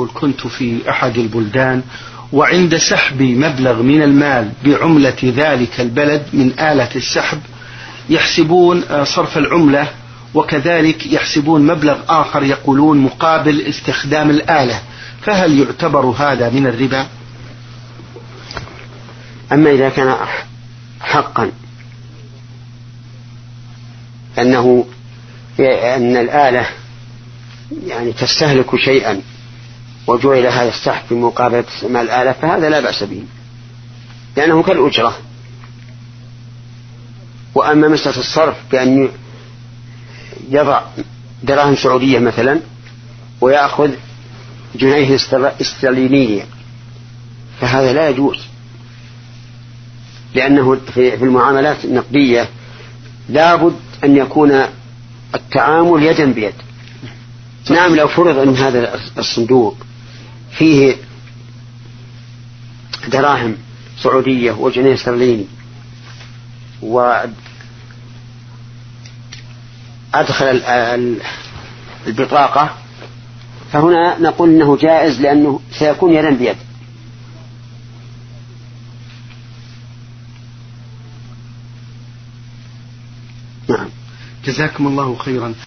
كنت في أحد البلدان، وعند سحب مبلغ من المال بعملة ذلك البلد من آلة السحب يحسبون صرف العملة، وكذلك يحسبون مبلغ آخر يقولون مقابل استخدام الآلة، فهل يعتبر هذا من الربا؟ أما إذا كان حقا أن الآلة يعني تستهلك شيئا وجعل هذا السحب في مقابلة استعمال الآلة، فهذا لا بأس به لأنه كالأجرة. وأما مسألة الصرف بأن يضع دراهم سعودية مثلا ويأخذ جنيه استرلينية فهذا لا يجوز، لأنه في المعاملات النقدية لابد أن يكون التعامل يدا بيد. نعم، لو فرض أن هذا الصندوق فيه دراهم سعودية وجنيه استرليني وأدخل البطاقة، فهنا نقول إنه جائز لأنه سيكون يدا بيد. نعم. جزاكم الله خيرا.